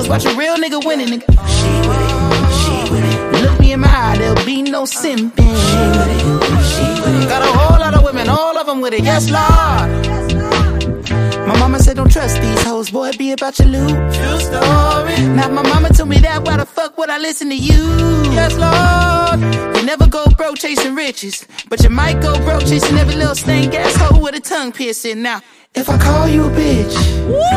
watch a real nigga winning, nigga. She with it, she with it. Look me in my eye, there'll be no simping. She with it, she with it. Got a whole lot of women, all of them with it, yes, Lord. My mama said don't trust these hoes, boy, be about your loot. True story. Now my mama told me that, why the fuck would I listen to you? Yes, Lord. You never go broke chasing riches, but you might go broke chasing every little stank ass hoe with a tongue piercing. Now, if I call you a bitch,